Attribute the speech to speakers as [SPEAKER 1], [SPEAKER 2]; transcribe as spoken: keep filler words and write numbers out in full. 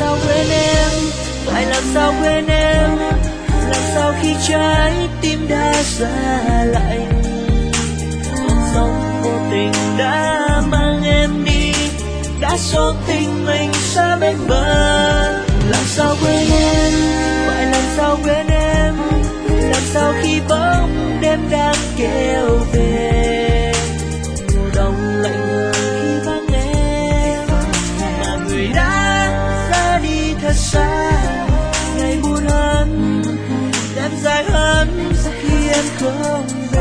[SPEAKER 1] sao quên em, phải làm sao quên em, làm sao khi trái tim đã xa lạnh, cơn sóng vô tình đã mang em đi, đã xót tình mình xa bên bờ. Làm sao quên em, phải làm sao quên em, làm sao khi bóng đêm đang kéo về, mùa đông lạnh hơn khi vắng em, mà người đã ra đi thật xa. Ngày buồn hơn, đêm dài hơn khi em không